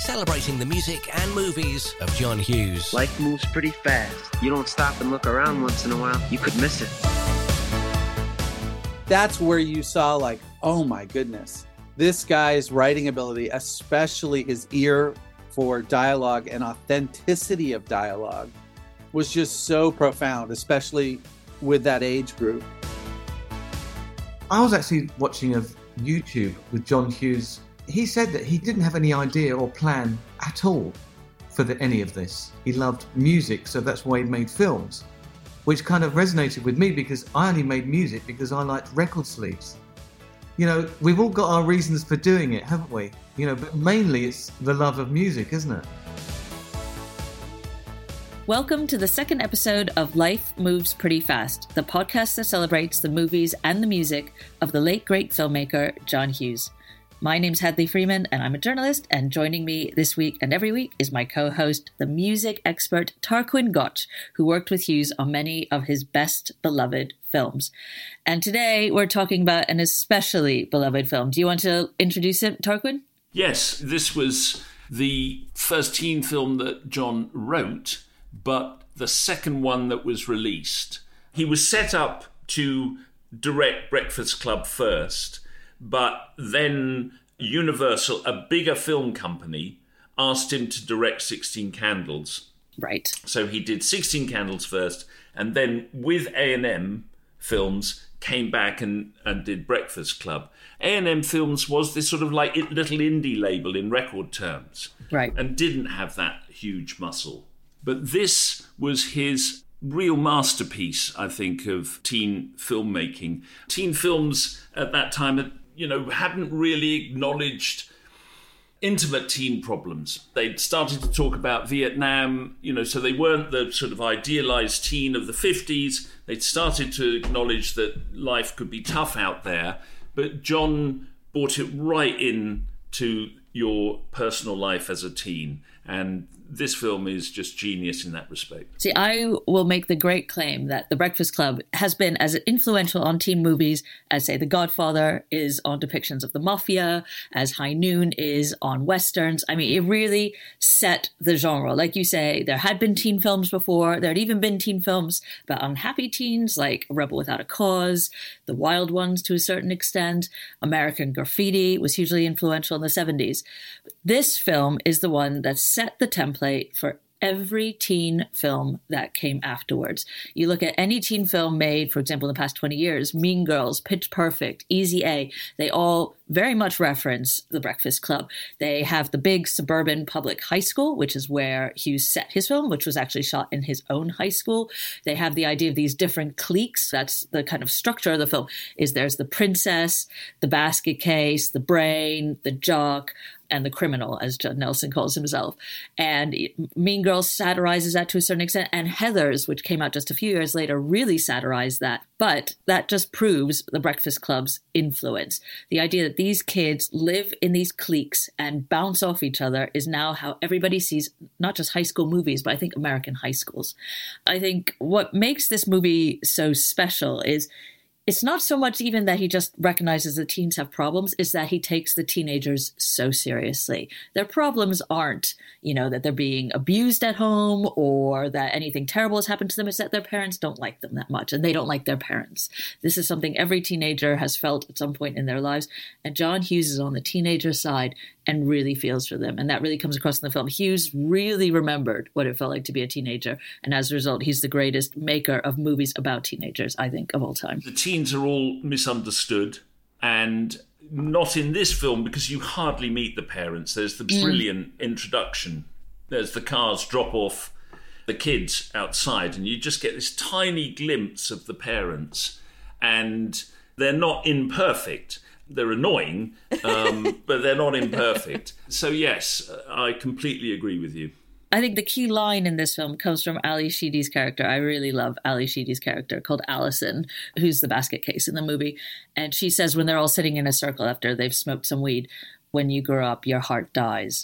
celebrating the music and movies of John Hughes. Life moves pretty fast. You don't stop and look around once in a while, you could miss it. That's where you saw like, oh my goodness, this guy's writing ability, especially his ear for dialogue and authenticity of dialogue, was just so profound, especially with that age group. I was actually watching a YouTube with John Hughes. He said that he didn't have any idea or plan at all for any of this. He loved music, so that's why he made films, which kind of resonated with me because I only made music because I liked record sleeves. You know, we've all got our reasons for doing it, haven't we? You know, but mainly it's the love of music, isn't it? Welcome to the second episode of Life Moves Pretty Fast, the podcast that celebrates the movies and the music of the late great filmmaker John Hughes. My name's Hadley Freeman and I'm a journalist, and joining me this week and every week is my co-host, the music expert Tarquin Gotch, who worked with Hughes on many of his best beloved films. And today we're talking about an especially beloved film. Do you want to introduce it, Tarquin? Yes, this was the first teen film that John wrote, but the second one that was released. He was set up to direct Breakfast Club first, but then Universal, a bigger film company, asked him to direct 16 Candles. Right. So he did 16 Candles first, and then with A&M Films came back and did Breakfast Club. A&M Films was this sort of like little indie label in record terms. Right. And didn't have that huge muscle. But this was his real masterpiece, I think, of teen filmmaking. Teen films at that time hadn't really acknowledged intimate teen problems. They'd started to talk about Vietnam, so they weren't the sort of idealized teen of the 50s. They'd started to acknowledge that life could be tough out there. But John brought it right in to your personal life as a teen. And this film is just genius in that respect. See, I will make the great claim that The Breakfast Club has been as influential on teen movies as, say, The Godfather is on depictions of the mafia, as High Noon is on westerns. I mean, it really set the genre. Like you say, there had been teen films before. There had even been teen films about unhappy teens, like Rebel Without a Cause, The Wild Ones to a certain extent. American Graffiti was hugely influential in the 70s. This film is the one that set the template for every teen film that came afterwards. You look at any teen film made, for example, in the past 20 years, Mean Girls, Pitch Perfect, Easy A, they all very much reference The Breakfast Club. They have the big suburban public high school, which is where Hughes set his film, which was actually shot in his own high school. They have the idea of these different cliques. That's the kind of structure of the film, is there's the princess, the basket case, the brain, the jock, and the criminal, as Judd Nelson calls himself. And Mean Girls satirizes that to a certain extent, and Heathers, which came out just a few years later, really satirized that. But that just proves The Breakfast Club's influence. The idea that these kids live in these cliques and bounce off each other is now how everybody sees not just high school movies, but I think American high schools. I think what makes this movie so special is it's not so much even that he just recognizes the teens have problems, is that he takes the teenagers so seriously. Their problems aren't, that they're being abused at home or that anything terrible has happened to them. It's that their parents don't like them that much and they don't like their parents. This is something every teenager has felt at some point in their lives. And John Hughes is on the teenager side and really feels for them. And that really comes across in the film. Hughes really remembered what it felt like to be a teenager. And as a result, he's the greatest maker of movies about teenagers, I think, of all time. The teens are all misunderstood, and not in this film because you hardly meet the parents. There's the brilliant introduction. There's the cars drop off the kids outside, and you just get this tiny glimpse of the parents. And they're not imperfect. They're annoying, but they're not imperfect. So yes, I completely agree with you. I think the key line in this film comes from Ali Sheedy's character. I really love Ali Sheedy's character, called Allison, who's the basket case in the movie. And she says when they're all sitting in a circle after they've smoked some weed, when you grow up, your heart dies.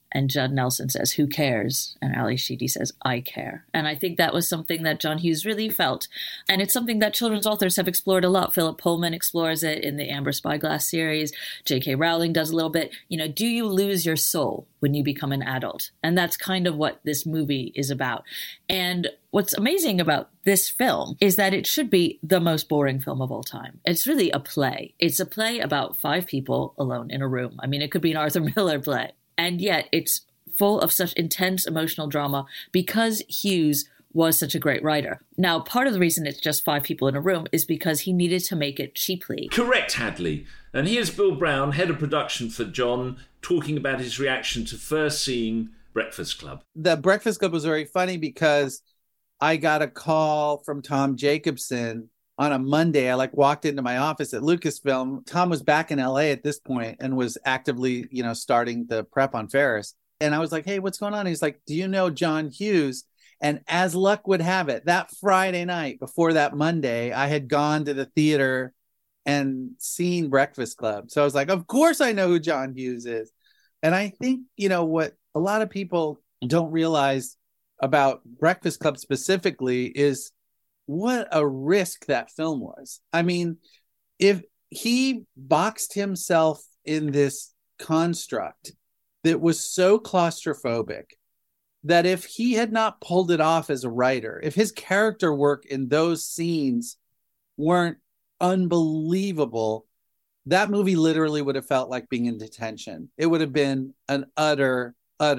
And Judd Nelson says, "Who cares?" And Ali Sheedy says, "I care." And I think that was something that John Hughes really felt. And it's something that children's authors have explored a lot. Philip Pullman explores it in the Amber Spyglass series. J.K. Rowling does a little bit. Do you lose your soul when you become an adult? And that's kind of what this movie is about. And what's amazing about this film is that it should be the most boring film of all time. It's really a play. It's a play about 5 people alone in a room. I mean, it could be an Arthur Miller play. And yet it's full of such intense emotional drama because Hughes was such a great writer. Now, part of the reason it's just 5 people in a room is because he needed to make it cheaply. Correct, Hadley. And here's Bill Brown, head of production for John, talking about his reaction to first seeing Breakfast Club. The Breakfast Club was very funny because I got a call from Tom Jacobson on a Monday. I walked into my office at Lucasfilm. Tom was back in LA at this point and was actively, starting the prep on Ferris. And I was like, "Hey, what's going on?" He's like, "Do you know John Hughes?" And as luck would have it, that Friday night before that Monday, I had gone to the theater and seen Breakfast Club. So I was like, of course I know who John Hughes is. And I think, what a lot of people don't realize about Breakfast Club specifically is what a risk that film was. I mean, if he boxed himself in this construct that was so claustrophobic that if he had not pulled it off as a writer, if his character work in those scenes weren't unbelievable, that movie literally would have felt like being in detention. It would have been an utter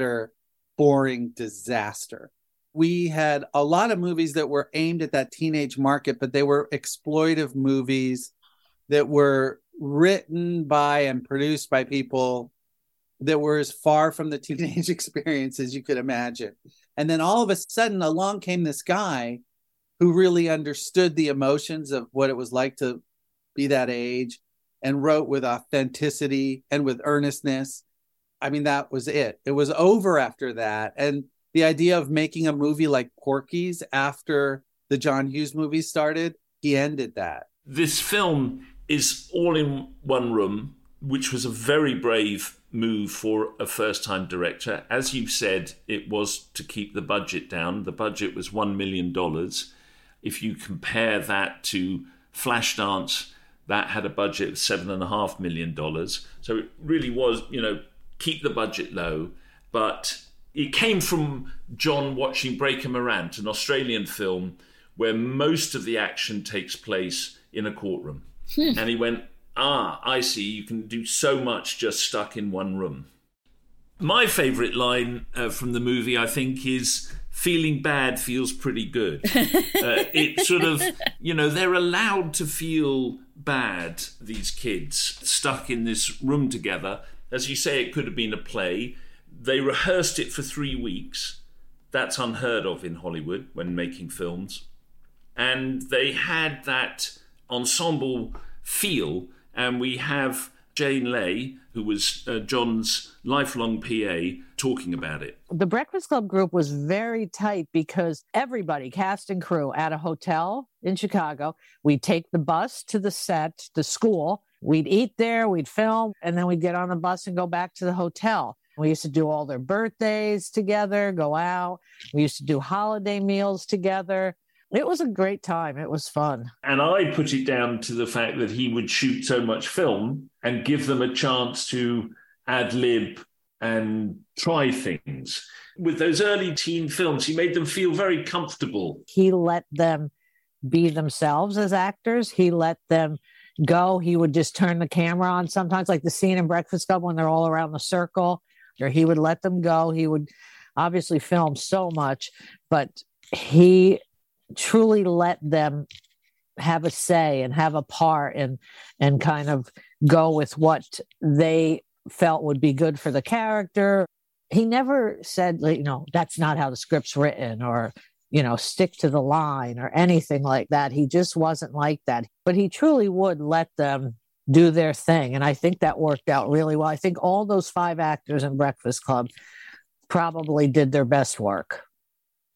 boring disaster. We had a lot of movies that were aimed at that teenage market, but they were exploitive movies that were written by and produced by people that were as far from the teenage experience as you could imagine. And then all of a sudden along came this guy who really understood the emotions of what it was like to be that age and wrote with authenticity and with earnestness. I mean, that was it. It was over after that. And the idea of making a movie like Porky's after the John Hughes movies started, he ended that. This film is all in one room, which was a very brave move for a first-time director. As you said, it was to keep the budget down. The budget was $1 million. If you compare that to Flashdance, that had a budget of $7.5 million. So it really was, keep the budget low. But it came from John watching Breaker Morant, an Australian film where most of the action takes place in a courtroom. And he went, I see, you can do so much just stuck in one room. My favourite line from the movie, I think, is feeling bad feels pretty good. It sort of, they're allowed to feel bad, these kids, stuck in this room together. As you say, it could have been a play. They rehearsed it for 3 weeks. That's unheard of in Hollywood when making films. And they had that ensemble feel. And we have Jane Lay, who was John's lifelong PA, talking about it. The Breakfast Club group was very tight because everybody, cast and crew, at a hotel in Chicago. We'd take the bus to the set, the school. We'd eat there, we'd film, and then we'd get on the bus and go back to the hotel. We used to do all their birthdays together, go out. We used to do holiday meals together. It was a great time. It was fun. And I put it down to the fact that he would shoot so much film and give them a chance to ad-lib and try things. With those early teen films, he made them feel very comfortable. He let them be themselves as actors. He let them go. He would just turn the camera on sometimes, like the scene in Breakfast Club when they're all around the circle, or he would let them go. He would obviously film so much, but he truly let them have a say and have a part and kind of go with what they felt would be good for the character. He never said, that's not how the script's written, or, stick to the line or anything like that. He just wasn't like that. But he truly would let them do their thing. And I think that worked out really well. I think all those 5 actors in Breakfast Club probably did their best work.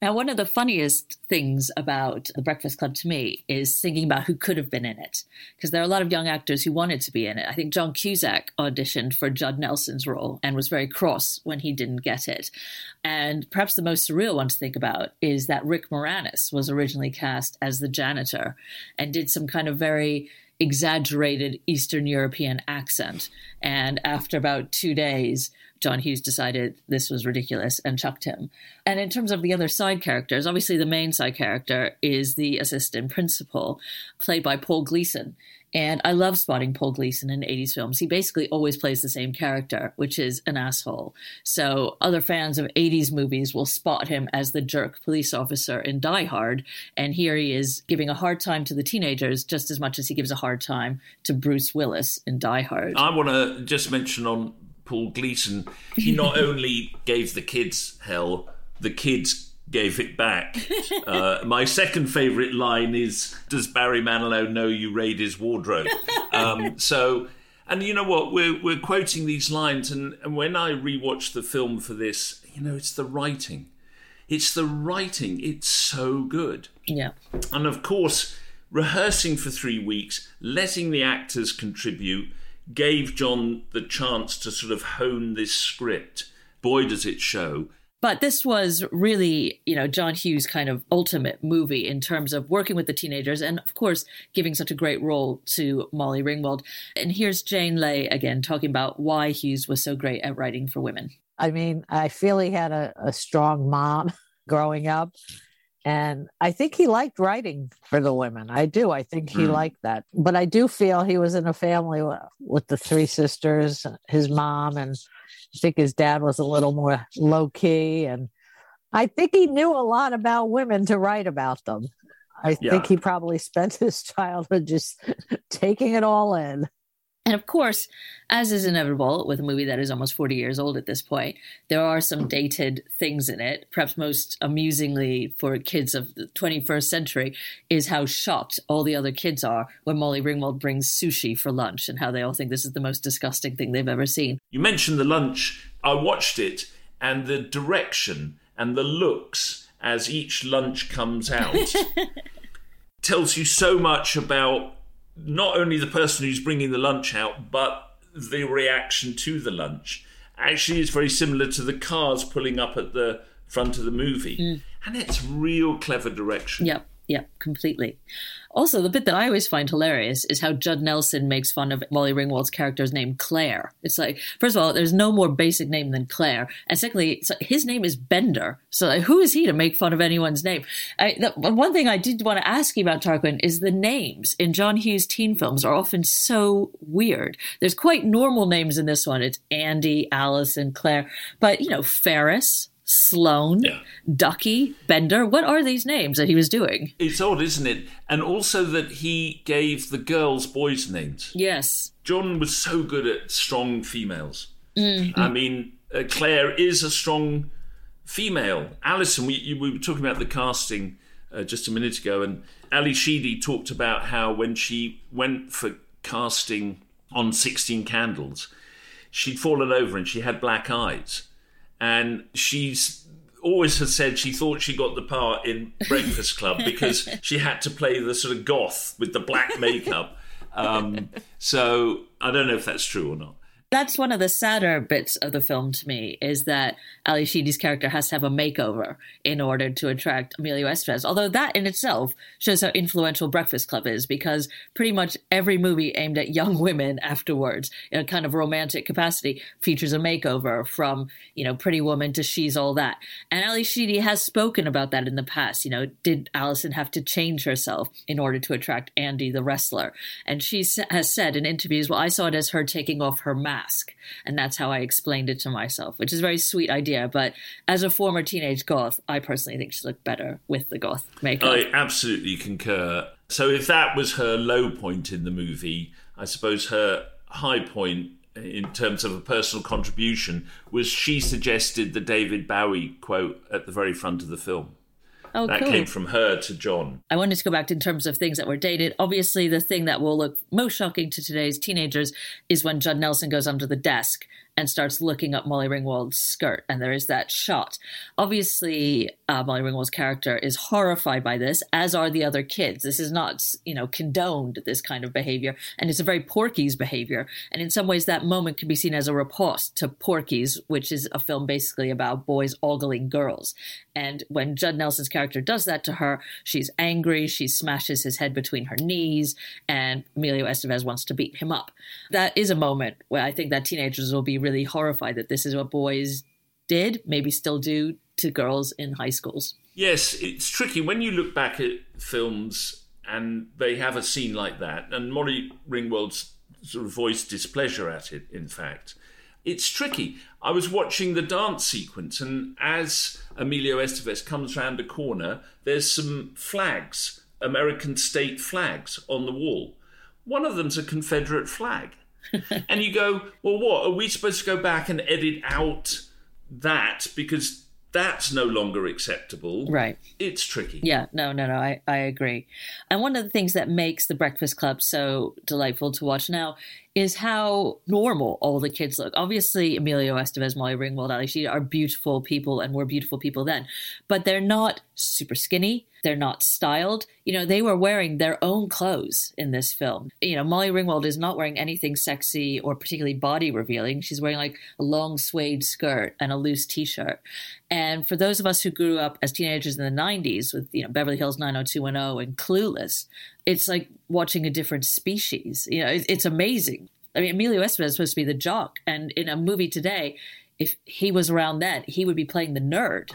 Now, one of the funniest things about The Breakfast Club to me is thinking about who could have been in it, because there are a lot of young actors who wanted to be in it. I think John Cusack auditioned for Judd Nelson's role and was very cross when he didn't get it. And perhaps the most surreal one to think about is that Rick Moranis was originally cast as the janitor and did some kind of very exaggerated Eastern European accent. And after about 2 days, John Hughes decided this was ridiculous and chucked him. And in terms of the other side characters, obviously the main side character is the assistant principal, played by Paul Gleason. And I love spotting Paul Gleason in 80s films. He basically always plays the same character, which is an asshole. So other fans of 80s movies will spot him as the jerk police officer in Die Hard. And here he is giving a hard time to the teenagers just as much as he gives a hard time to Bruce Willis in Die Hard. I want to just mention on Paul Gleason, he not only gave the kids hell, the kids gave it back. My second favourite line is, does Barry Manilow know you raid his wardrobe? And you know what, we're quoting these lines, and when I rewatched the film for this, it's the writing. It's so good. Yeah. And of course, rehearsing for 3 weeks, letting the actors contribute, gave John the chance to sort of hone this script. Boy, does it show. But this was really, John Hughes' kind of ultimate movie in terms of working with the teenagers and, of course, giving such a great role to Molly Ringwald. And here's Jane Lay again talking about why Hughes was so great at writing for women. I mean, I feel he had a strong mom growing up. And I think he liked writing for the women. I do. I think he liked that. But I do feel he was in a family with the 3 sisters, his mom, and I think his dad was a little more low key. And I think he knew a lot about women to write about them. I think he probably spent his childhood just taking it all in. And of course, as is inevitable with a movie that is almost 40 years old at this point, there are some dated things in it. Perhaps most amusingly for kids of the 21st century is how shocked all the other kids are when Molly Ringwald brings sushi for lunch and how they all think this is the most disgusting thing they've ever seen. You mentioned the lunch. I watched it, and the direction and the looks as each lunch comes out tells you so much about not only the person who's bringing the lunch out, but the reaction to the lunch. Actually, it's very similar to the cars pulling up at the front of the movie. And it's real clever direction. Yep, completely. Also, the bit that I always find hilarious is how Judd Nelson makes fun of Molly Ringwald's character's name, Claire. It's like, first of all, there's no more basic name than Claire. And secondly, his name is Bender. So who is he to make fun of anyone's name? One thing I did want to ask you about, Tarquin, is the names in John Hughes teen films are often so weird. There's quite normal names in this one. It's Andy, Allison, Claire. But, Ferris, Sloane, Ducky, Bender. What are these names that he was doing? It's odd, isn't it? And also that he gave the girls boys' names. Yes. John was so good at strong females. I mean, Claire is a strong female. Alison, we were talking about the casting just a minute ago, and Ali Sheedy talked about how when she went for casting on 16 Candles, she'd fallen over and she had black eyes. And she's always has said she thought she got the part in Breakfast Club because she had to play the sort of goth with the black makeup. So I don't know if that's true or not. That's one of the sadder bits of the film to me, is that Ali Sheedy's character has to have a makeover in order to attract Emilio Estevez. Although that in itself shows how influential Breakfast Club is, because pretty much every movie aimed at young women afterwards, in a kind of romantic capacity, features a makeover from, Pretty Woman to She's All That. And Ali Sheedy has spoken about that in the past. Did Allison have to change herself in order to attract Andy the wrestler? And she has said in interviews, well, I saw it as her taking off her mask. And that's how I explained it to myself, which is a very sweet idea. But as a former teenage goth, I personally think she looked better with the goth makeup. I absolutely concur. So if that was her low point in the movie, I suppose her high point in terms of a personal contribution was she suggested the David Bowie quote at the very front of the film. Oh, that cool. Came from her to John. I wanted to go back in terms of things that were dated. Obviously, the thing that will look most shocking to today's teenagers is when Judd Nelson goes under the desk and starts looking up Molly Ringwald's skirt. And there is that shot. Obviously, Molly Ringwald's character is horrified by this, as are the other kids. This is not, condoned, this kind of behavior. And it's a very Porky's behavior. And in some ways, that moment can be seen as a riposte to Porky's, which is a film basically about boys ogling girls. And when Judd Nelson's character does that to her, she's angry, she smashes his head between her knees, and Emilio Estevez wants to beat him up. That is a moment where I think that teenagers will be really horrified that this is what boys did, maybe still do, to girls in high schools. Yes, it's tricky when you look back at films and they have a scene like that, and Molly Ringwald's sort of voiced displeasure at it, in fact. It's tricky. I was watching the dance sequence, and as Emilio Estevez comes round a corner, there's some flags, American state flags, on the wall. One of them's a Confederate flag. And you go, well, what? Are we supposed to go back and edit out that because that's no longer acceptable? Right. It's tricky. Yeah, no, I agree. And one of the things that makes The Breakfast Club so delightful to watch now is how normal all the kids look. Obviously, Emilio Estevez, Molly Ringwald, Ali Sheedy are beautiful people and were beautiful people then, but they're not super skinny. They're not styled. They were wearing their own clothes in this film. Molly Ringwald is not wearing anything sexy or particularly body revealing. She's wearing like a long suede skirt and a loose t-shirt. And for those of us who grew up as teenagers in the 90s with, Beverly Hills 90210 and Clueless, it's like watching a different species. It's amazing. I mean, Emilio Estevez is supposed to be the jock. And in a movie today, if he was around then, he would be playing the nerd.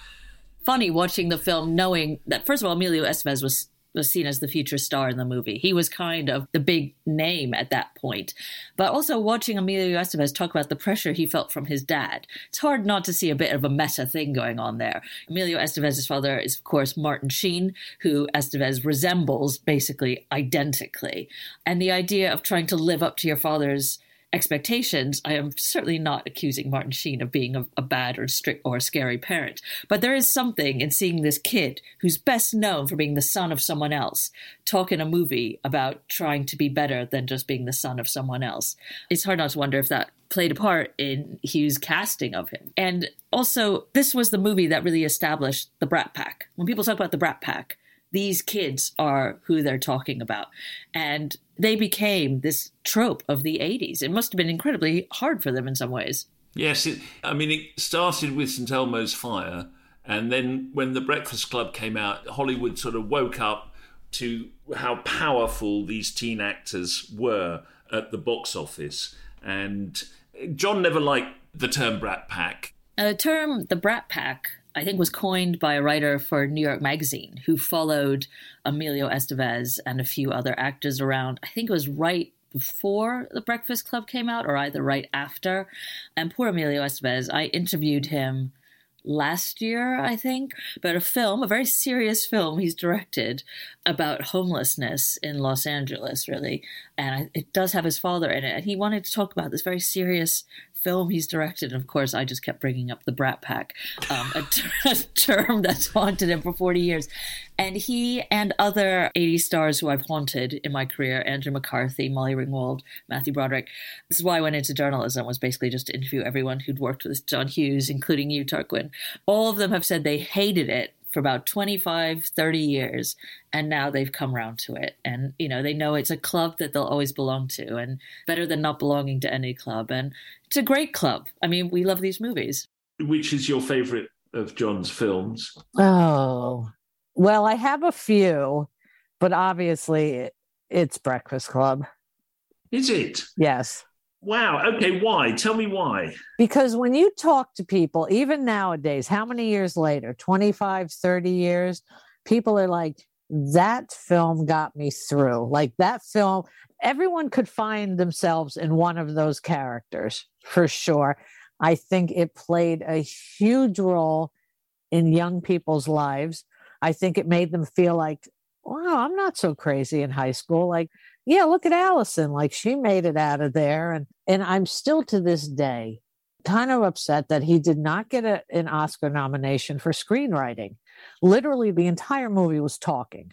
Funny watching the film knowing that, first of all, Emilio Estevez was seen as the future star in the movie. He was kind of the big name at that point. But also watching Emilio Estevez talk about the pressure he felt from his dad. It's hard not to see a bit of a meta thing going on there. Emilio Estevez's father is, of course, Martin Sheen, who Estevez resembles basically identically. And the idea of trying to live up to your father's expectations, I am certainly not accusing Martin Sheen of being a bad or strict or scary parent. But there is something in seeing this kid who's best known for being the son of someone else talk in a movie about trying to be better than just being the son of someone else. It's hard not to wonder if that played a part in Hughes' casting of him. And also, this was the movie that really established the Brat Pack. When people talk about the Brat Pack, these kids are who they're talking about. And they became this trope of the 80s. It must have been incredibly hard for them in some ways. Yes, it started with St. Elmo's Fire, and then when The Breakfast Club came out, Hollywood sort of woke up to how powerful these teen actors were at the box office. And John never liked the term Brat Pack. The term the Brat Pack, I think, was coined by a writer for New York Magazine who followed Emilio Estevez and a few other actors around. I think it was right before The Breakfast Club came out or either right after. And poor Emilio Estevez, I interviewed him last year, I think, about a very serious film he's directed about homelessness in Los Angeles, really. And it does have his father in it. And he wanted to talk about this very serious film he's directed. And of course, I just kept bringing up the Brat Pack, a term that's haunted him for 40 years. And he and other 80s stars who I've haunted in my career, Andrew McCarthy, Molly Ringwald, Matthew Broderick. This is why I went into journalism, was basically just to interview everyone who'd worked with John Hughes, including you, Tarquin. All of them have said they hated it for about 25, 30 years, and now they've come around to it. And, they know it's a club that they'll always belong to, and better than not belonging to any club. And it's a great club. I mean, we love these movies. Which is your favourite of John's films? Oh, well, I have a few, but obviously it's Breakfast Club. Is it? Yes. Wow. Okay. Why? Tell me why. Because when you talk to people, even nowadays, how many years later, 25, 30 years, people are like, that film got me through. Like that film, everyone could find themselves in one of those characters, for sure. I think it played a huge role in young people's lives. I think it made them feel like, wow, I'm not so crazy in high school. Like, yeah, look at Allison. Like, she made it out of there. And I'm still to this day kind of upset that he did not get an Oscar nomination for screenwriting. Literally, the entire movie was talking.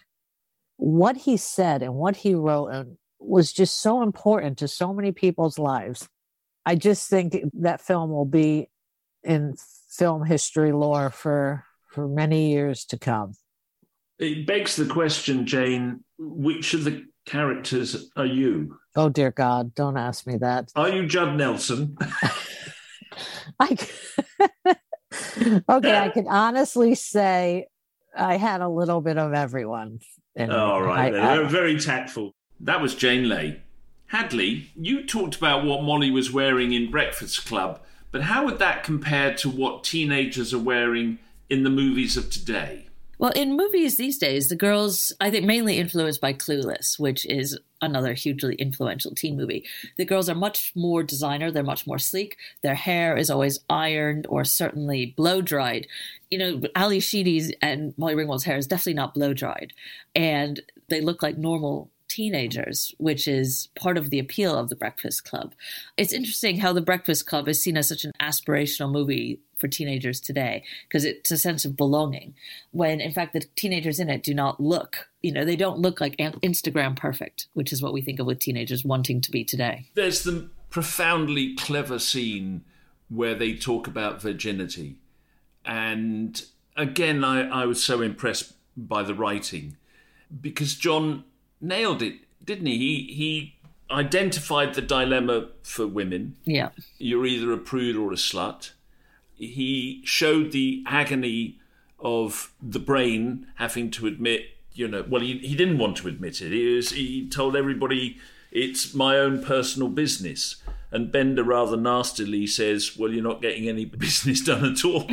What he said and what he wrote was just so important to so many people's lives. I just think that film will be in film history lore for many years to come. It begs the question, Jane, which of the characters are you? Oh, dear God, don't ask me that. Are you Judd Nelson? Okay, I can honestly say I had a little bit of everyone. All right, they're very tactful. That was Jane Lay. Hadley, you talked about what Molly was wearing in Breakfast Club, but how would that compare to what teenagers are wearing in the movies of today? Well, in movies these days, the girls, I think, mainly influenced by Clueless, which is another hugely influential teen movie. The girls are much more designer. They're much more sleek. Their hair is always ironed or certainly blow-dried. You know, Ali Sheedy's and Molly Ringwald's hair is definitely not blow-dried. And they look like normal teenagers, which is part of the appeal of The Breakfast Club. It's interesting how The Breakfast Club is seen as such an aspirational movie for teenagers today, because it's a sense of belonging, when in fact the teenagers in it do not look, they don't look like Instagram perfect, which is what we think of with teenagers wanting to be today. There's the profoundly clever scene where they talk about virginity. And again, I was so impressed by the writing, because John nailed it, didn't he? He identified the dilemma for women. Yeah. You're either a prude or a slut. He showed the agony of the brain having to admit, he didn't want to admit it. He told everybody it's my own personal business. And Bender rather nastily says, well, you're not getting any business done at all.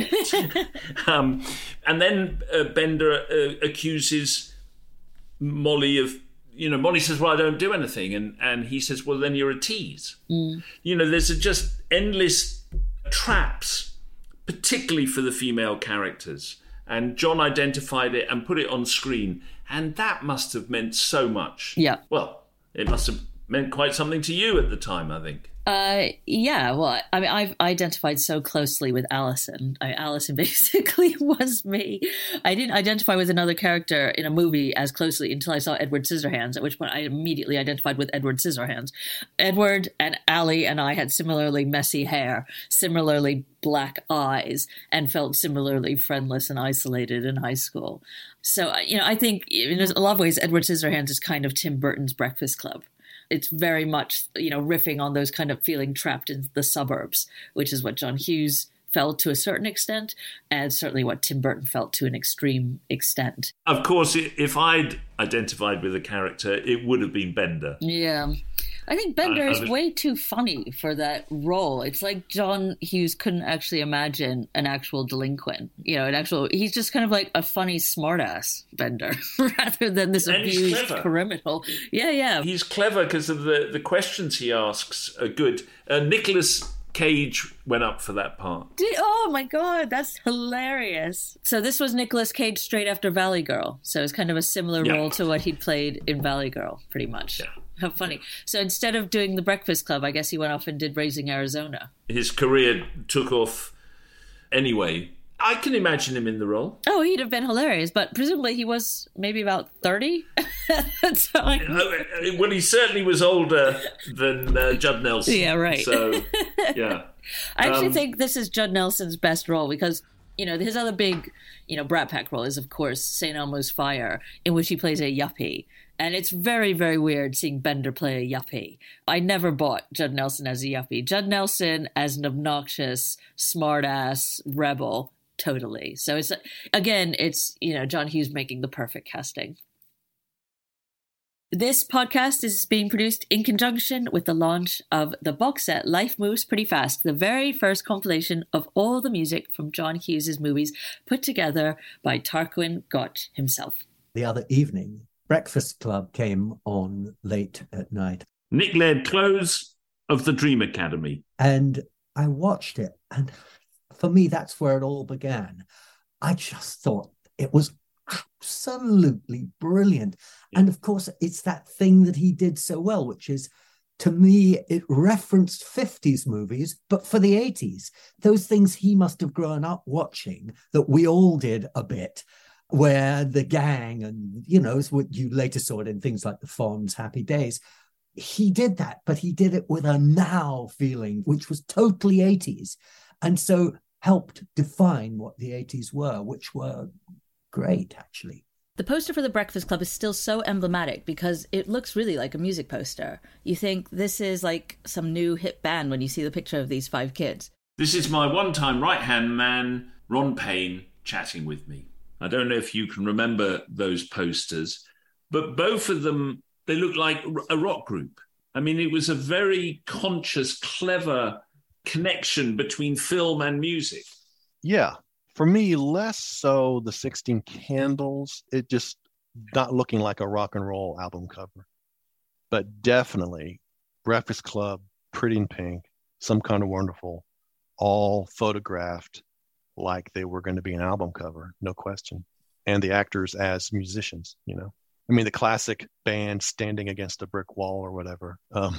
And then Bender accuses Molly of, Molly says, well, I don't do anything. And he says, well, then you're a tease. There's just endless traps, particularly for the female characters. And John identified it and put it on screen. And that must have meant so much. Yeah. Well, it must have meant quite something to you at the time, I think. Yeah, well, I mean, I've identified so closely with Allison. Allison basically was me. I didn't identify with another character in a movie as closely until I saw Edward Scissorhands, at which point I immediately identified with Edward Scissorhands. Edward and Allie and I had similarly messy hair, similarly black eyes, and felt similarly friendless and isolated in high school. So, I think in a lot of ways, Edward Scissorhands is kind of Tim Burton's Breakfast Club. It's very much, riffing on those kind of feeling trapped in the suburbs, which is what John Hughes felt to a certain extent, and certainly what Tim Burton felt to an extreme extent. Of course, if I'd identified with a character, it would have been Bender. Yeah. I think Bender is way too funny for that role. It's like John Hughes couldn't actually imagine an actual delinquent. He's just kind of like a funny smartass, Bender, rather than this abused criminal. Yeah. He's clever because of the questions he asks are good. Nicolas Cage went up for that part. Oh my God, that's hilarious. So this was Nicolas Cage straight after Valley Girl. So it's kind of a similar role to what he'd played in Valley Girl, pretty much. Yeah. How funny. So instead of doing The Breakfast Club, I guess he went off and did Raising Arizona. His career took off anyway. I can imagine him in the role. Oh, he'd have been hilarious, but presumably he was maybe about 30. Well, he certainly was older than Judd Nelson. Yeah, right. So, yeah. I actually think this is Judd Nelson's best role because, his other big, Brat Pack role is, of course, St. Elmo's Fire, in which he plays a yuppie. And it's very, very weird seeing Bender play a yuppie. I never bought Judd Nelson as a yuppie. Judd Nelson as an obnoxious, smart-ass rebel, totally. So it's John Hughes making the perfect casting. This podcast is being produced in conjunction with the launch of the box set Life Moves Pretty Fast, the very first compilation of all the music from John Hughes' movies put together by Tarquin Gotch himself. The other evening, Breakfast Club came on late at night. Nick Laird Close of the Dream Academy. And I watched it, and for me, that's where it all began. I just thought it was absolutely brilliant. And of course, it's that thing that he did so well, which is, to me, it referenced 50s movies, but for the 80s. Those things he must have grown up watching that we all did a bit, where the gang and, is what you later saw it in things like The Fonz, Happy Days. he did that, but he did it with a now feeling, which was totally 80s. And so helped define what the 80s were, which were great, actually. The poster for The Breakfast Club is still so emblematic because it looks really like a music poster. You think this is like some new hit band when you see the picture of these 5 kids. This is my one-time right-hand man, Ron Payne, chatting with me. I don't know if you can remember those posters, but both of them, they look like a rock group. I mean, it was a very conscious, clever connection between film and music. Yeah. For me, less so the 16 Candles. It just not looking like a rock and roll album cover. But definitely Breakfast Club, Pretty in Pink, Some Kind of Wonderful, all photographed like they were going to be an album cover, no question. And the actors as musicians, you know. I mean, the classic band standing against a brick wall or whatever.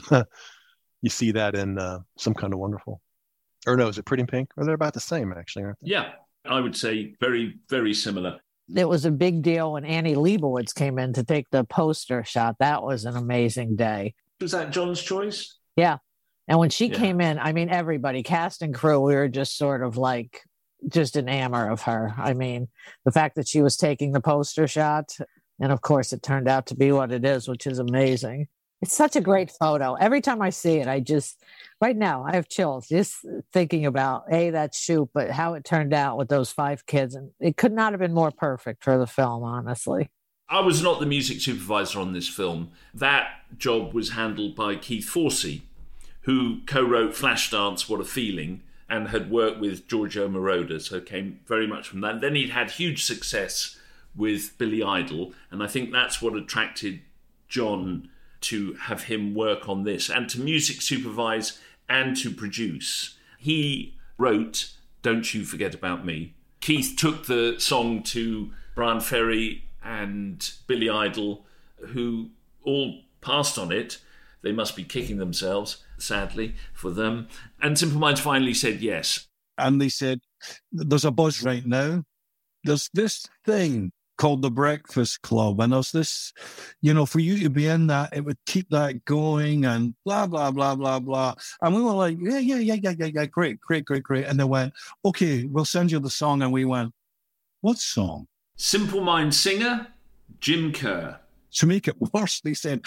You see that in Some Kind of Wonderful. Or no, is it Pretty in Pink? Or they're about the same, actually, aren't they? Yeah, I would say very, very similar. It was a big deal when Annie Leibovitz came in to take the poster shot. That was an amazing day. Was that John's choice? Yeah. And when she came in, I mean, everybody, cast and crew, we were just sort of like, just enamored of her. I mean, the fact that she was taking the poster shot, and of course it turned out to be what it is, which is amazing. It's such a great photo. Every time I see it, right now, I have chills just thinking about, that shoot, but how it turned out with those 5 kids. And it could not have been more perfect for the film, honestly. I was not the music supervisor on this film. That job was handled by Keith Forsey, who co-wrote Flashdance, What a Feeling, and had worked with Giorgio Moroder, so came very much from that. Then he'd had huge success with Billy Idol, and I think that's what attracted John to have him work on this and to music supervise and to produce. He wrote Don't You Forget About Me. Keith took the song to Brian Ferry and Billy Idol, who all passed on it. They must be kicking themselves, sadly, for them. And Simple Minds finally said yes. And they said, there's a buzz right now. There's this thing called The Breakfast Club. And there's this, for you to be in that, it would keep that going and blah, blah, blah, blah, blah. And we were like, yeah, great. And they went, okay, we'll send you the song. And we went, what song? Simple Minds singer, Jim Kerr. To make it worse, they said,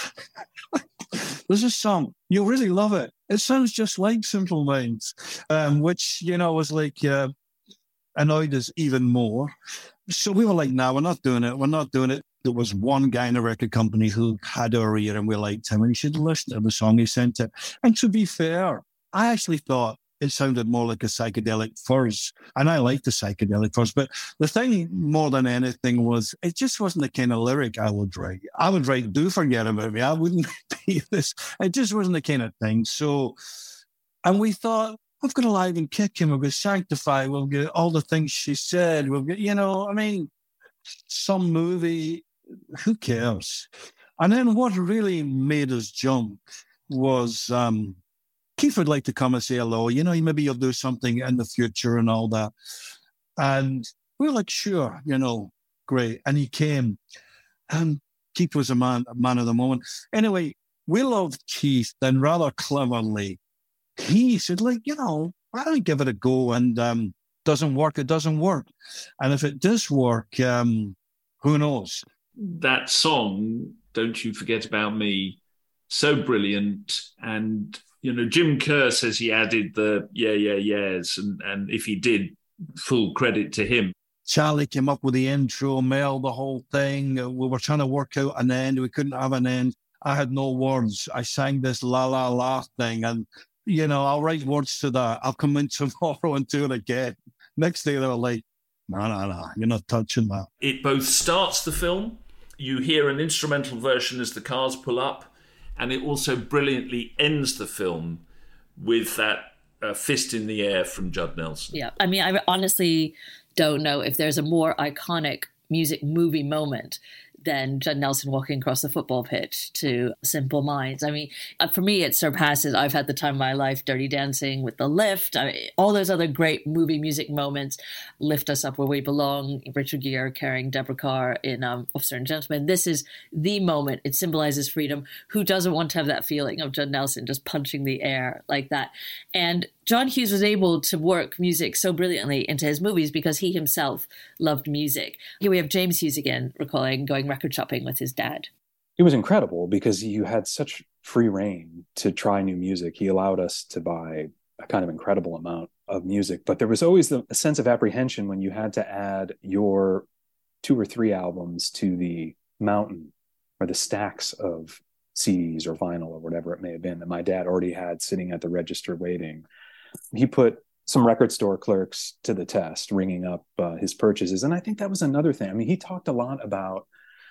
there's a song, you'll really love it. It sounds just like Simple Minds, which, was like, annoyed us even more. So we were like, no, we're not doing it. There was one guy in a record company who had our ear and we liked him and he should listen to the song. He sent it. And to be fair, I actually thought it sounded more like a Psychedelic Furs. And I like the Psychedelic Furs. But the thing more than anything was, it just wasn't the kind of lyric I would write. I would write, do forget about me. I wouldn't be this. It just wasn't the kind of thing. So, and we thought, we've got to live and kick him. We'll get Sanctify. We'll get all the things she said. We'll get, some movie, who cares? And then what really made us jump was Keith would like to come and say hello. Maybe you'll do something in the future and all that. And we were like, sure, great. And he came. And Keith was a man of the moment. Anyway, we loved Keith. Then rather cleverly, he said, why don't give it a go? And doesn't work, it doesn't work. And if it does work, who knows? That song, Don't You Forget About Me, so brilliant. And, Jim Kerr says he added the yeahs. And if he did, full credit to him. Charlie came up with the intro, Mel, the whole thing. We were trying to work out an end. We couldn't have an end. I had no words. I sang this la la la thing and I'll write words to that. I'll come in tomorrow and do it again. Next day, they were like, no, you're not touching that. It both starts the film, you hear an instrumental version as the cars pull up, and it also brilliantly ends the film with that fist in the air from Judd Nelson. Yeah, I mean, I honestly don't know if there's a more iconic music movie moment than Judd Nelson walking across the football pitch to Simple Minds. I mean, for me, it surpasses I've Had the Time of My Life, Dirty Dancing, With the Lift, all those other great movie music moments, Lift Us Up Where We Belong, Richard Gere carrying Deborah Kerr in Officer and Gentleman. This is the moment. It symbolizes freedom. Who doesn't want to have that feeling of Judd Nelson just punching the air like that? And John Hughes was able to work music so brilliantly into his movies because he himself loved music. Here we have James Hughes again, recalling going record shopping with his dad. It was incredible because you had such free reign to try new music. He allowed us to buy a kind of incredible amount of music, but there was always a sense of apprehension when you had to add your 2 or 3 albums to the mountain or the stacks of CDs or vinyl or whatever it may have been that my dad already had sitting at the register waiting. He put some record store clerks to the test, ringing up his purchases. And I think that was another thing. I mean, he talked a lot about,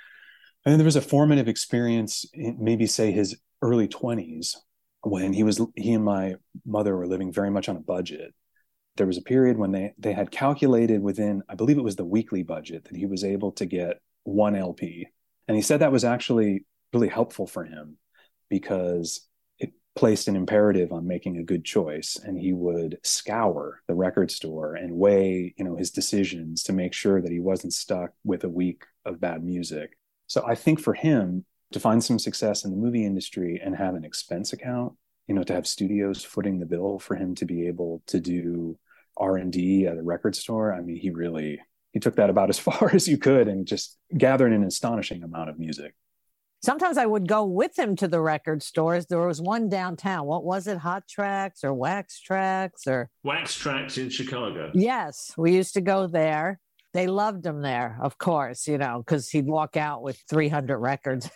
I think there was a formative experience in maybe say his early 20s when he and my mother were living very much on a budget. There was a period when they had calculated within, I believe it was the weekly budget, that he was able to get 1 LP. And he said that was actually really helpful for him because it placed an imperative on making a good choice. And he would scour the record store and weigh, his decisions to make sure that he wasn't stuck with a week of bad music. So I think for him to find some success in the movie industry and have an expense account, to have studios footing the bill for him to be able to do R&D at a record store. I mean, he took that about as far as you could and just gathered an astonishing amount of music. Sometimes I would go with him to the record stores. There was one downtown. What was it? Hot Tracks or Wax Tracks or Wax Tracks in Chicago. Yes, we used to go there. They loved him there, of course, because he'd walk out with 300 records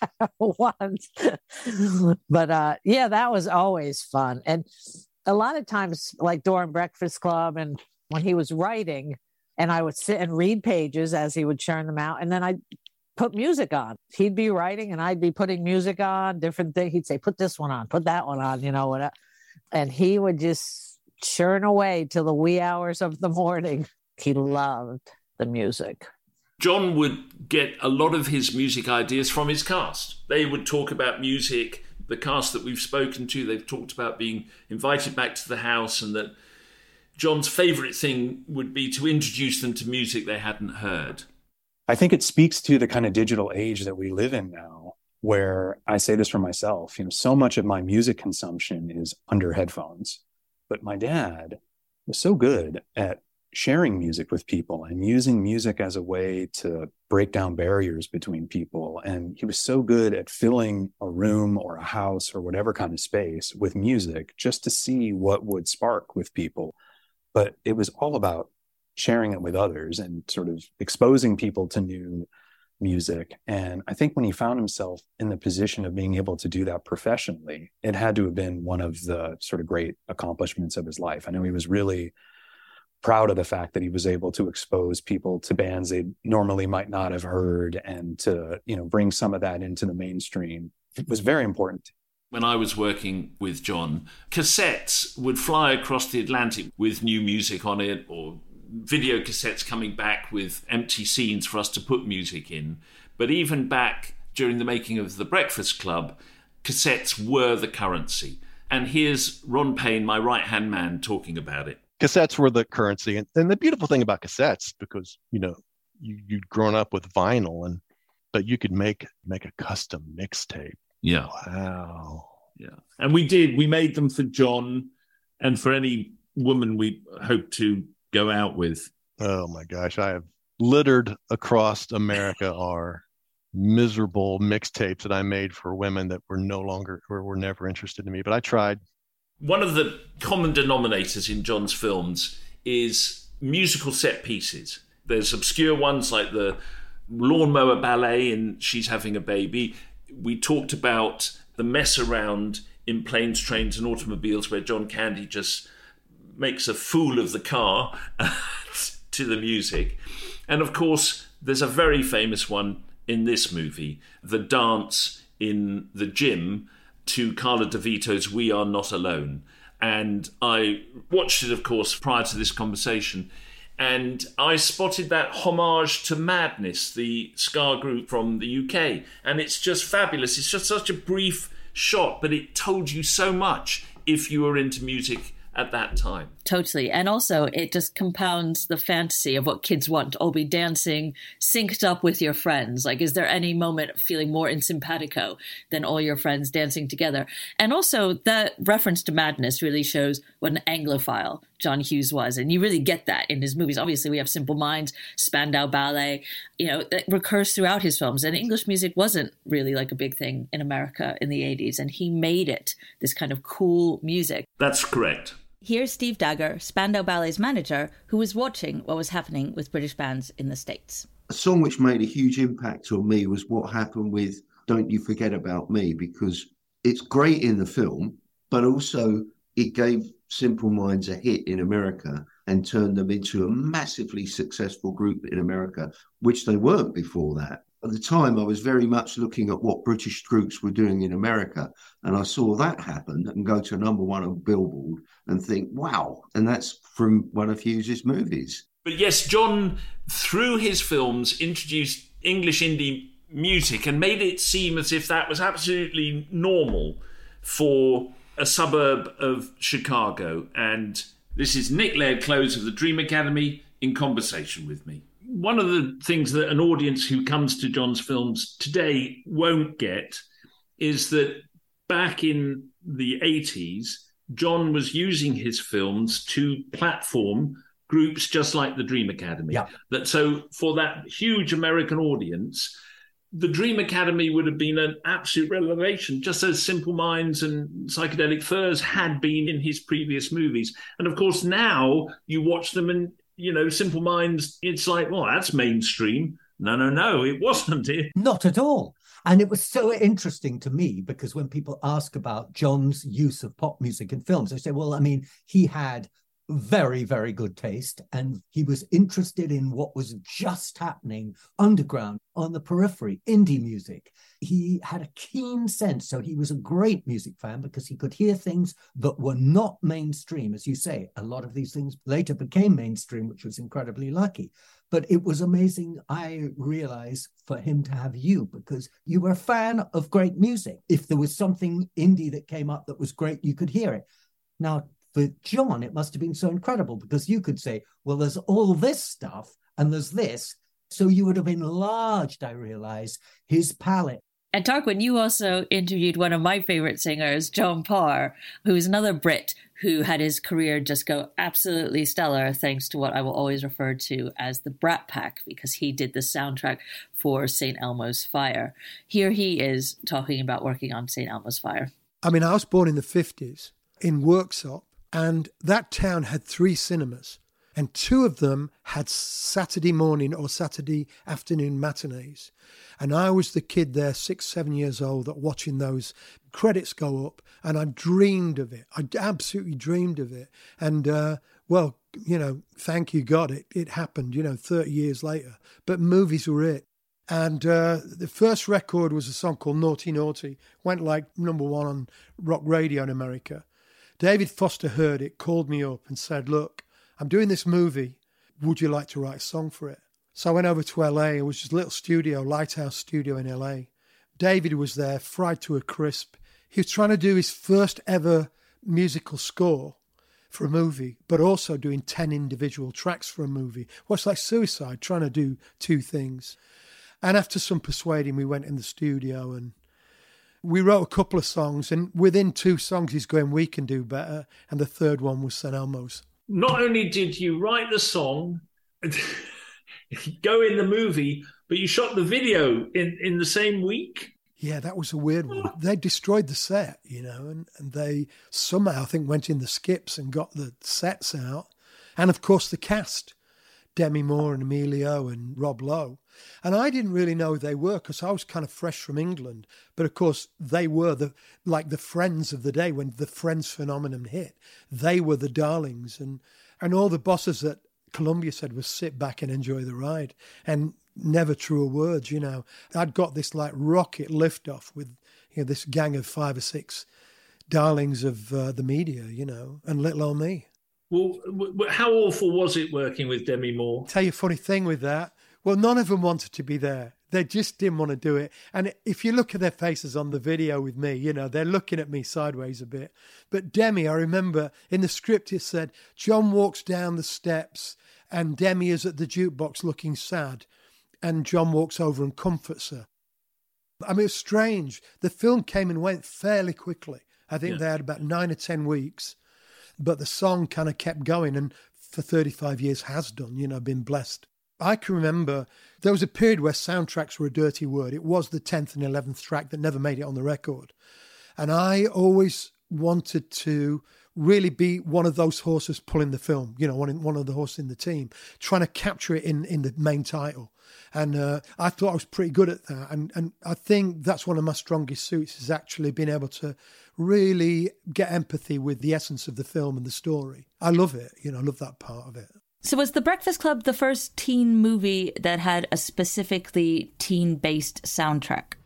once. But that was always fun. And a lot of times, like during Breakfast Club and when he was writing, and I would sit and read pages as he would churn them out, and then I'd put music on. He'd be writing and I'd be putting music on, different things. He'd say, put this one on, put that one on, whatever. And he would just churn away till the wee hours of the morning. He loved the music. John would get a lot of his music ideas from his cast. They would talk about music. The cast that we've spoken to, they've talked about being invited back to the house, and that John's favourite thing would be to introduce them to music they hadn't heard. I think it speaks to the kind of digital age that we live in now, where I say this for myself, so much of my music consumption is under headphones. But my dad was so good at sharing music with people and using music as a way to break down barriers between people. And he was so good at filling a room or a house or whatever kind of space with music just to see what would spark with people. But it was all about sharing it with others and sort of exposing people to new music. And I think when he found himself in the position of being able to do that professionally, it had to have been one of the sort of great accomplishments of his life. I know he was really proud of the fact that he was able to expose people to bands they normally might not have heard and to, bring some of that into the mainstream. It was very important. When I was working with John, cassettes would fly across the Atlantic with new music on it, or video cassettes coming back with empty scenes for us to put music in. But even back during the making of The Breakfast Club, cassettes were the currency. And here's Ron Payne, my right-hand man, talking about it. Cassettes were the currency. And the beautiful thing about cassettes, because, you'd grown up with vinyl, but you could make a custom mixtape. Yeah. Wow. Yeah. And we made them for John and for any woman we hope to go out with. Oh my gosh. I have littered across America are miserable mixtapes that I made for women that were were never interested in me, but I tried. One of the common denominators in John's films is musical set pieces. There's obscure ones like the lawnmower ballet in She's Having a Baby. We talked about the mess around in Planes, Trains and Automobiles, where John Candy just makes a fool of the car to the music. And of course, there's a very famous one in this movie, the dance in the gym to Carla DeVito's We Are Not Alone. And I watched it, of course, prior to this conversation. And I spotted that homage to Madness, the ska group from the UK. And it's just fabulous. It's just such a brief shot, but it told you so much if you were into music at that time. Totally. And also it just compounds the fantasy of what kids want to all be dancing, synced up with your friends. Like, is there any moment of feeling more in simpatico than all your friends dancing together? And also that reference to Madness really shows what an Anglophile John Hughes was. And you really get that in his movies. Obviously, we have Simple Minds, Spandau Ballet, that recurs throughout his films. And English music wasn't really like a big thing in America in the 80s. And he made it this kind of cool music. That's correct. Here's Steve Dagger, Spandau Ballet's manager, who was watching what was happening with British bands in the States. A song which made a huge impact on me was what happened with Don't You Forget About Me, because it's great in the film, but also it gave Simple Minds a hit in America and turned them into a massively successful group in America, which they weren't before that. At the time, I was very much looking at what British groups were doing in America, and I saw that happen and go to number one on Billboard and think, wow, and that's from one of Hughes's movies. But yes, John, through his films, introduced English indie music and made it seem as if that was absolutely normal for a suburb of Chicago. And this is Nick Laird-Close of the Dream Academy in conversation with me. One of the things that an audience who comes to John's films today won't get is that back in the 80s, John was using his films to platform groups just like the Dream Academy. Yeah. So for that huge American audience, the Dream Academy would have been an absolute revelation, just as Simple Minds and Psychedelic Furs had been in his previous movies. And of course, now you watch them and, Simple Minds, it's like, well, that's mainstream. No, it wasn't. Not at all. And it was so interesting to me because when people ask about John's use of pop music in films, they say, well, I mean, he had very, very good taste and he was interested in what was just happening underground on the periphery, indie music. He had a keen sense. So he was a great music fan because he could hear things that were not mainstream. As you say, a lot of these things later became mainstream, which was incredibly lucky. But it was amazing, I realize, for him to have you because you were a fan of great music. If there was something indie that came up that was great, you could hear it. Now, for John, it must have been so incredible because you could say, well, there's all this stuff and there's this. So you would have enlarged, I realize, his palette. And Tarquin, you also interviewed one of my favorite singers, John Parr, who is another Brit who had his career just go absolutely stellar thanks to what I will always refer to as the Brat Pack, because he did the soundtrack for St. Elmo's Fire. Here he is talking about working on St. Elmo's Fire. I mean, I was born in the 50s in Worksop, and that town had 3 cinemas, and 2 of them had Saturday morning or Saturday afternoon matinees. And I was the kid there, 6, 7 years old, that watching those credits go up, and I dreamed of it. I absolutely dreamed of it. And, thank you God, it happened, 30 years later. But movies were it. And the first record was a song called Naughty Naughty, went like number 1 on rock radio in America. David Foster heard it, called me up and said, look, I'm doing this movie. Would you like to write a song for it? So I went over to LA. It was just a little studio, Lighthouse Studio in LA. David was there, fried to a crisp. He was trying to do his first ever musical score for a movie, but also doing 10 individual tracks for a movie. Well, it's like suicide, trying to do 2 things. And after some persuading, we went in the studio and we wrote a couple of songs. And within 2 songs, he's going, we can do better. And the third one was St. Elmo's. Not only did you write the song, go in the movie, but you shot the video in the same week? Yeah, that was a weird one. They destroyed the set, and they somehow, I think, went in the skips and got the sets out. And, of course, the cast, Demi Moore and Emilio and Rob Lowe. And I didn't really know who they were because I was kind of fresh from England. But, of course, they were the Friends of the day when the Friends phenomenon hit. They were the darlings. And all the bosses at Columbia said was sit back and enjoy the ride. And never truer words, I'd got this like rocket liftoff with this gang of 5 or 6 darlings of the media, and little old me. Well, how awful was it working with Demi Moore? Tell you a funny thing with that. Well, none of them wanted to be there. They just didn't want to do it. And if you look at their faces on the video with me, you know, they're looking at me sideways a bit. But Demi, I remember in the script it said, John walks down the steps and Demi is at the jukebox looking sad. And John walks over and comforts her. I mean, it's strange. The film came and went fairly quickly. I think they had about 9 or 10 weeks. But the song kind of kept going and for 35 years has done, you know, been blessed. I can remember there was a period where soundtracks were a dirty word. It was the 10th and 11th track that never made it on the record. And I always wanted to really be one of those horses pulling the film, you know, one of the horses in the team, trying to capture it in the main title. And I thought I was pretty good at that. And I think that's one of my strongest suits, is actually being able to really get empathy with the essence of the film and the story. I love it. You know, I love that part of it. So was The Breakfast Club the first teen movie that had a specifically teen-based soundtrack?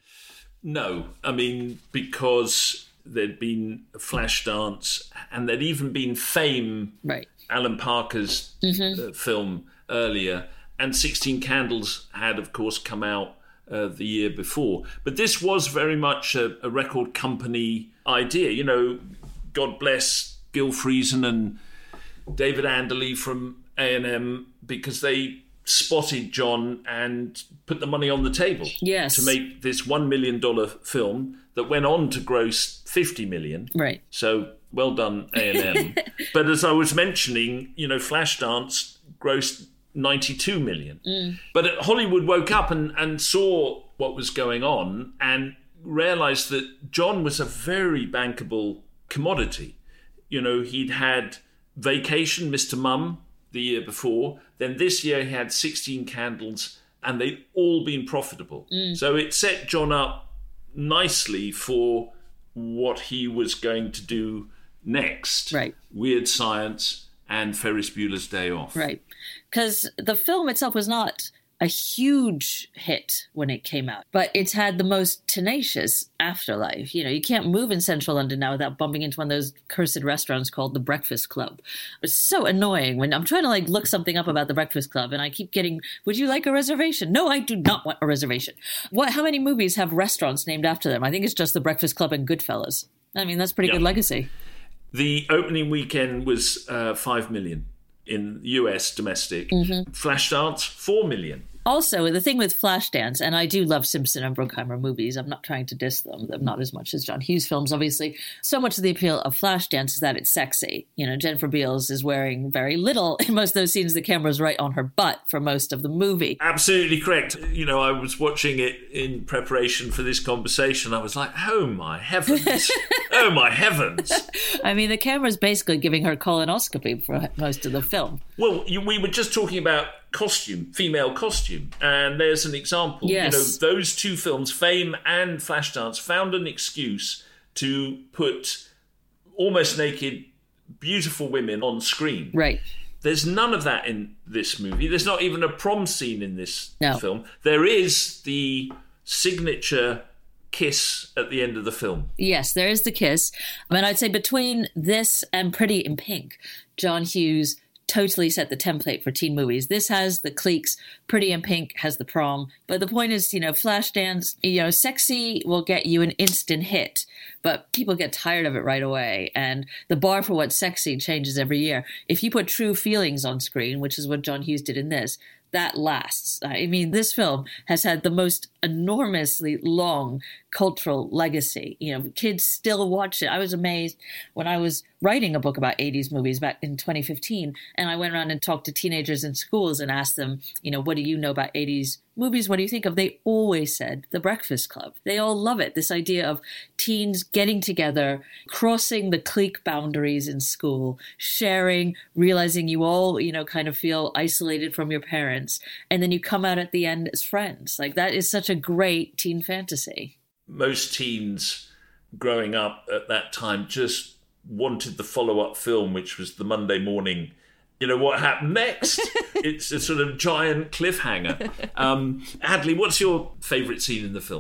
No. I mean, because there'd been Flashdance and there'd even been Fame, right, Alan Parker's film earlier, and 16 Candles had, of course, come out the year before. But this was very much a record company idea. You know, God bless Gil Friesen and David Anderley from A&M, because they spotted John and put the money on the table to make this $1 million film that went on to gross $50 million. Right. So well done, A&M. But as I was mentioning, you know, Flashdance grossed $92 million. But Hollywood woke up and saw what was going on and realized that John was a very bankable commodity. You know, he'd had Vacation, Mr. Mum, the year before. Then this year he had 16 Candles, and they'd all been profitable. So it set John up nicely for what he was going to do next. Right. Weird Science and Ferris Bueller's Day Off. Right. Because the film itself was not a huge hit when it came out, but it's had the most tenacious afterlife. You know, you can't move in central London now without bumping into one of those cursed restaurants called the Breakfast Club. It's so annoying when I'm trying to look something up about the Breakfast Club and I keep getting, would you like a reservation? No, I do not want a reservation. How many movies have restaurants named after them? I think it's just the Breakfast Club and Goodfellas. I mean, that's pretty good legacy. The opening weekend was 5 million in US domestic. Flashdance, 4 million. Also, the thing with Flashdance, and I do love Simpson and Bruckheimer movies. I'm not trying to diss them not as much as John Hughes films, obviously. So much of the appeal of Flashdance is that it's sexy. You know, Jennifer Beals is wearing very little in most of those scenes. The camera's right on her butt for most of the movie. Absolutely correct. You know, I was watching it in preparation for this conversation. I was like, oh my heavens. Oh my heavens. I mean, the camera's basically giving her colonoscopy for most of the film. Well, we were just talking about female costume, and there's an example. Yes. You know, those two films, Fame and Flashdance, found an excuse to put almost naked, beautiful women on screen. Right. There's none of that in this movie. There's not even a prom scene in this film. There is the signature kiss at the end of the film. Yes, there is the kiss. I mean, I'd say between this and Pretty in Pink, John Hughes totally set the template for teen movies. This has the cliques, Pretty in Pink has the prom. But the point is, you know, Flashdance, you know, sexy will get you an instant hit, but people get tired of it right away. And the bar for what's sexy changes every year. If you put true feelings on screen, which is what John Hughes did in this, that lasts. I mean, this film has had the most enormously long cultural legacy. You know, kids still watch it. I was amazed when I was writing a book about 80s movies back in 2015, and I went around and talked to teenagers in schools and asked them, you know, what do you know about 80s movies? What do you think of? They always said The Breakfast Club. They all love it. This idea of teens getting together, crossing the clique boundaries in school, sharing, realizing you all, you know, kind of feel isolated from your parents, and then you come out at the end as friends. Like, that is such a great teen fantasy. Most teens growing up at that time just wanted the follow-up film, which was the Monday morning. You know, what happened next? It's a sort of giant cliffhanger. Hadley, what's your favourite scene in the film?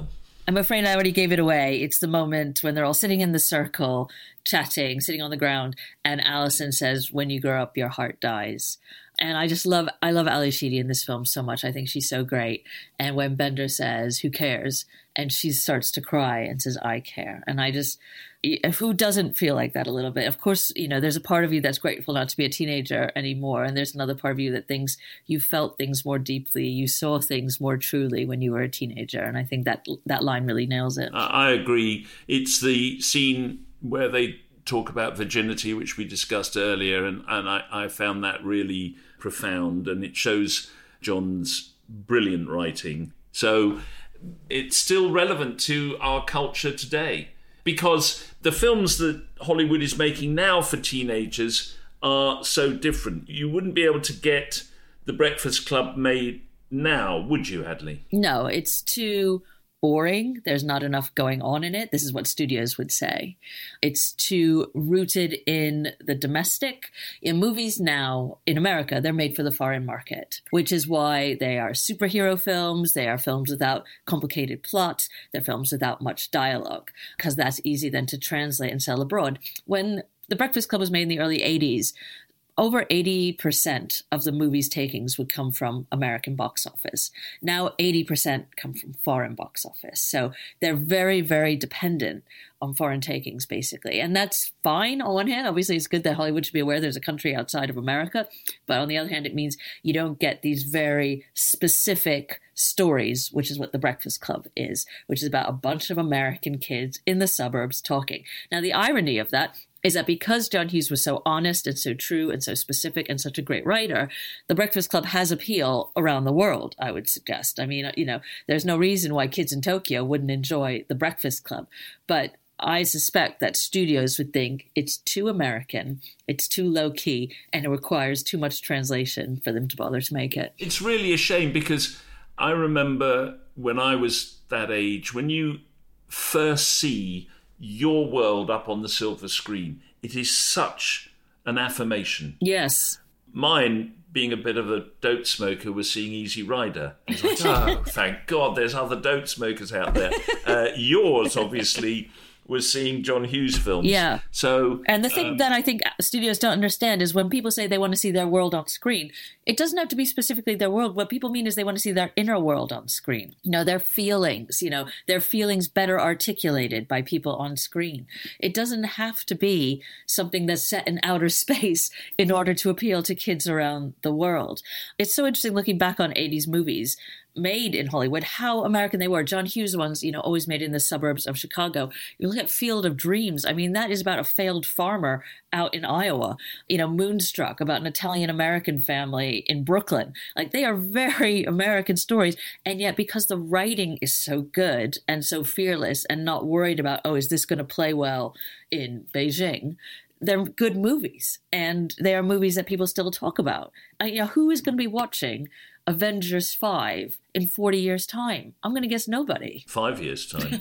I'm afraid I already gave it away. It's the moment when they're all sitting in the circle, chatting, sitting on the ground, and Allison says, "When you grow up, your heart dies." And I love Ali Sheedy in this film so much. I think she's so great. And when Bender says, "Who cares?" and she starts to cry and says, "I care." And who doesn't feel like that a little bit? Of course, there's a part of you that's grateful not to be a teenager anymore. And there's another part of you that thinks you felt things more deeply. You saw things more truly when you were a teenager. And I think that line really nails it. I agree. It's the scene where they talk about virginity, which we discussed earlier. And I found that really profound. And it shows John's brilliant writing. So it's still relevant to our culture today, because the films that Hollywood is making now for teenagers are so different. You wouldn't be able to get The Breakfast Club made now, would you, Hadley? No, it's too boring. There's not enough going on in it. This is what studios would say. It's too rooted in the domestic. In movies now, in America, they're made for the foreign market, which is why they are superhero films. They are films without complicated plots. They're films without much dialogue, because that's easy then to translate and sell abroad. When The Breakfast Club was made in the early 80s, over 80% of the movie's takings would come from American box office. Now 80% come from foreign box office. So they're very, very dependent on foreign takings, basically. And that's fine on one hand. Obviously, it's good that Hollywood should be aware there's a country outside of America. But on the other hand, it means you don't get these very specific stories, which is what The Breakfast Club is, which is about a bunch of American kids in the suburbs talking. Now, the irony of that is that because John Hughes was so honest and so true and so specific and such a great writer, The Breakfast Club has appeal around the world, I would suggest. I mean, there's no reason why kids in Tokyo wouldn't enjoy The Breakfast Club. But I suspect that studios would think it's too American, it's too low-key, and it requires too much translation for them to bother to make it. It's really a shame, because I remember when I was that age, when you first see your world up on the silver screen, it is such an affirmation. Yes. Mine, being a bit of a dope smoker, was seeing Easy Rider. I was like, oh, thank God there's other dope smokers out there. Yours, obviously, was seeing John Hughes films. Yeah. So, and the thing that I think studios don't understand is when people say they want to see their world on screen, it doesn't have to be specifically their world. What people mean is they want to see their inner world on screen. Their feelings, their feelings better articulated by people on screen. It doesn't have to be something that's set in outer space in order to appeal to kids around the world. It's so interesting looking back on 80s movies made in Hollywood, how American they were. John Hughes ones, always made in the suburbs of Chicago. You look at Field of Dreams. I mean, that is about a failed farmer out in Iowa. Moonstruck, about an Italian-American family in Brooklyn. Like, they are very American stories. And yet, because the writing is so good and so fearless and not worried about, is this going to play well in Beijing? They're good movies, and they are movies that people still talk about. Who is going to be watching Avengers 5 in 40 years' time? I'm going to guess nobody. 5 years' time.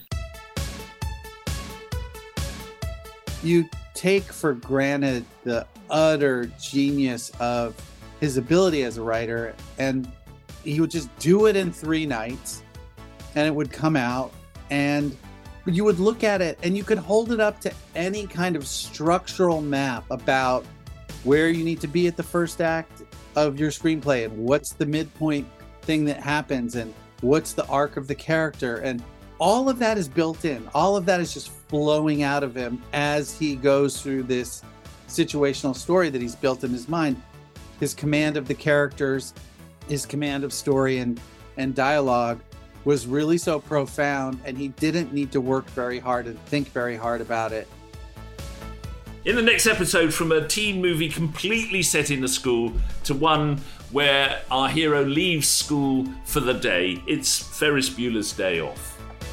You take for granted the utter genius of his ability as a writer, and he would just do it in 3 nights, and it would come out, and you would look at it and you could hold it up to any kind of structural map about where you need to be at the first act of your screenplay, and what's the midpoint thing that happens, and what's the arc of the character, and all of that is built in. All of that is just flowing out of him as he goes through this situational story that he's built in his mind. His command of the characters, his command of story and dialogue was really so profound, and he didn't need to work very hard and think very hard about it. In the next episode, from a teen movie completely set in a school to one where our hero leaves school for the day, it's Ferris Bueller's Day Off.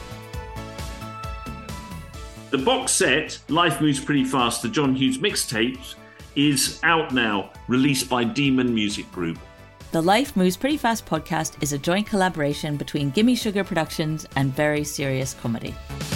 The box set, Life Moves Pretty Fast, the John Hughes mixtapes, is out now, released by Demon Music Group. The Life Moves Pretty Fast podcast is a joint collaboration between Gimme Sugar Productions and Very Serious Comedy.